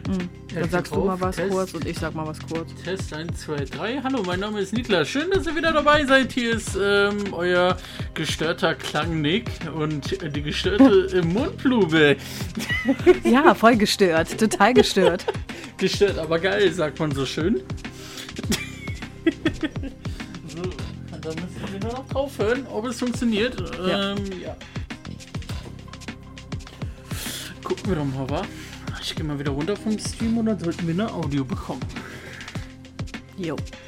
Dann sagst du mal was kurz und ich sag mal was kurz. Test 1, 2, 3. Hallo, mein Name ist Niklas. Schön, dass ihr wieder dabei seid. Hier ist euer gestörter Klang-Nick und die gestörte Mundblume. Ja, voll gestört. Total gestört. Gestört, aber geil, sagt man so schön. So, und dann müssen wir nur noch drauf hören, ob es funktioniert. Ja. Gucken wir doch mal, wa? Ich gehe mal wieder runter vom Stream und dann sollten wir eine Audio bekommen. Jo.